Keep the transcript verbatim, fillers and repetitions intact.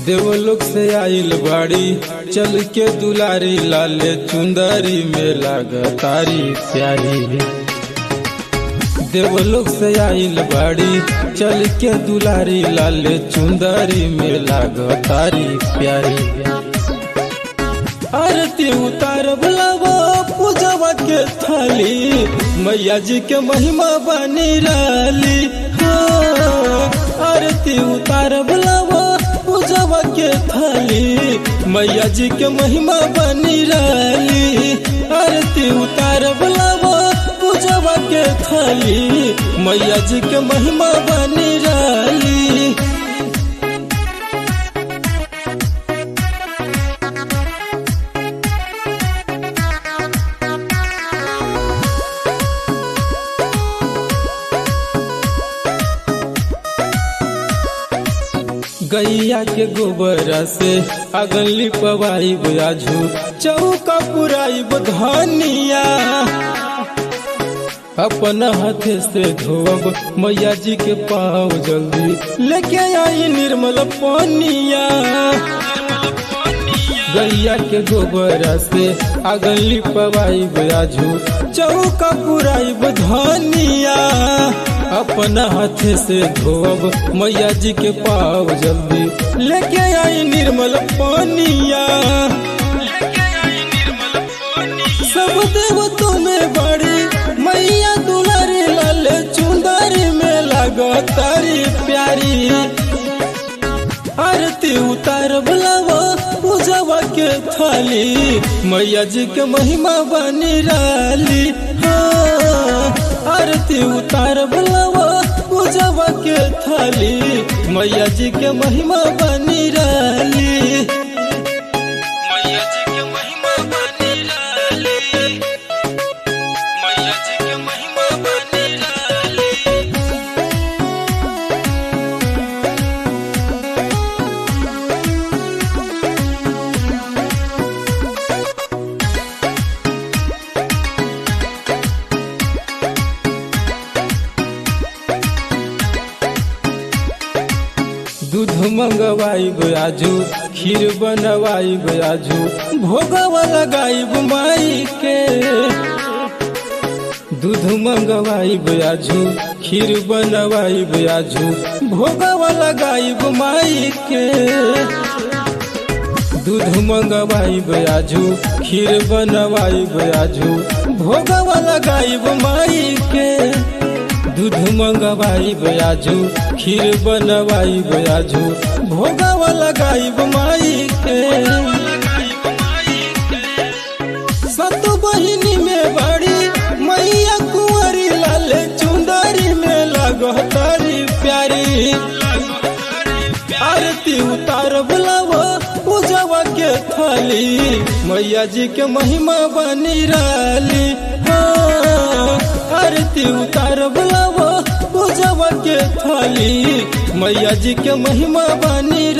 देवलोक से आइल बाड़ी चल के दुलारी लाले चुंदरी में लागतारी प्यारी। देवलोक से आइल बाड़ी चल के दुलारी लाले चुंदरी में लागतारी प्यारी। आरती उतार बुलावा पूजवा के थाली मैया जी के महिमा बनी राली। आरती उतार बुलावा पूजवा के थाली मैया जी के महिमा बनी राली। आरती उतार बुलावा पूजवा के थाली मैया जी के महिमा बनी राली। गैया के गोबरा से अगन लिपवाई बुझू चौका पुराई धनिया। अपना हाथे से धोब मैया जी के पाँव जल्दी लेके आई निर्मल पानिया। गैया के गोबरा से अगन लिपवाई बुझू चौका पुराई धनिया। अपना हाथे से धोब मैया जी के पाँव जल्दी लेके आई निर्मल पानिया। सब देवतों में बड़ी मैया दुलारी लाले चुंदरी में लागतारी प्यारी। आरती उतार बुलावा पूजवा के थाली मैया जी के महिमा बनी राली। आरती उतार बुलावा पूजवा के थाली मैया जी के महिमा बनी राली। मैया जी के महिमा बनी राली। मैया जी के महिमा बनी राली। दूध मंगवाई आजू खीर बनवाई आजू भोगवा लगाई माई के। दूध मंगवाई आजू खीर बनवाई आजू भोगवा लगाई माई के। दूध मंगवाई आजू खीर बनवाई आजू भोगवा लगाई माई के। दूध मंगवाई आजू खीर बनवाई आजू भोगवा लगाई माई के। सत बहिनी में बड़ी मैया कुंवरी लाले चुंदरी में लागतारी प्यारी। आरती उतार बुलावा पूजवा के थाली मैया जी के महिमा बनी राली। आरती उतार बुलावा पूजवा के थाली मैया जी के महिमा बनी